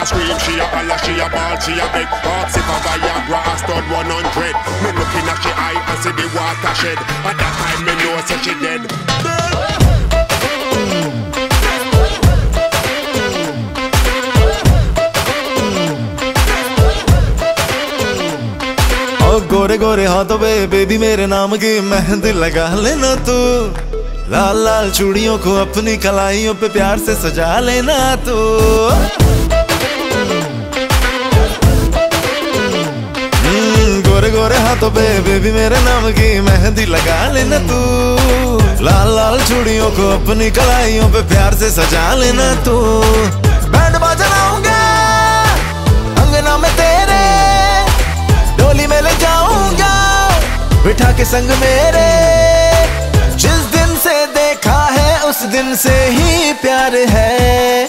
scream, she a holler, she a ball, she a beg. Ask if a Viagra a stud 100. Me looking at she eye and see the watershed. At that time me know say she dead. गोरे गोरे हाथों पे baby मेरे नाम की मेहंदी लगा लेना तू। लाल लाल चूड़ियों को अपनी कलाइयों पे प्यार से सजा लेना तू। गोरे गोरे हाथों पे बेबी मेरे नाम की मेहंदी लगा लेना तू। लाल लाल चूड़ियों को अपनी कलाइयों पे प्यार से सजा लेना तू। बैंड बाजा लाऊंगा अंगना में तेरे, डोली में ले जाऊंगा बिठा के संग मेरे। जिस दिन से देखा है उस दिन से ही प्यार है।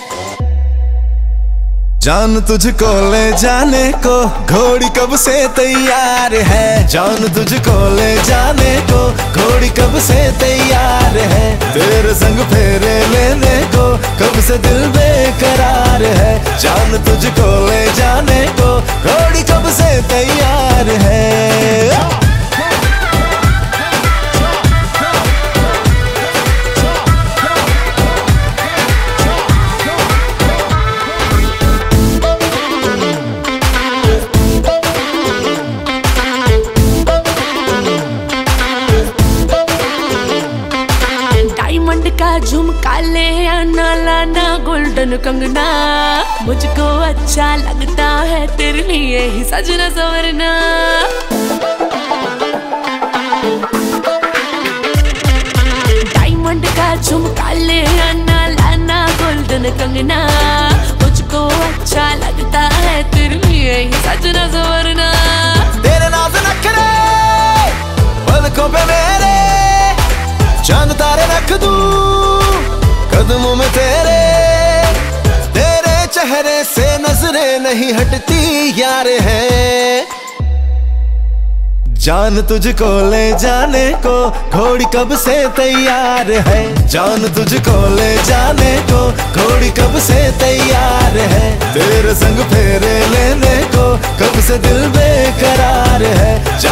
जान तुझको ले जाने को घोड़ी कब से तैयार है। जान तुझको ले जाने को घोड़ी कब से तैयार है। तेरे संग फेरे लेने को कब से दिल बेकरार है। जान तुझको ले जाने को घोड़ी कब से तैयार है। डायमंड का झुमका ले आना, लाना गोल्डन कंगना। मुझको अच्छा लगता है तेरे लिए ही सजना संवरना। डायमंड का झुमका ले आना, लाना गोल्डन कंगना। मुझको अच्छा लगता है तेरे लिए ही सजना संवरना। तेरे नाज़ नखरे पलकों पे मेरे, चांद तारे रख दूं कदमों में तेरे। तेरे चेहरे से नजरें नहीं हटती यार है। जान तुझको ले जाने को घोड़ी कब से तैयार है। जान तुझको ले जाने को घोड़ी कब से तैयार है। तेरे संग फेरे लेने को कब से दिल बेकरार है।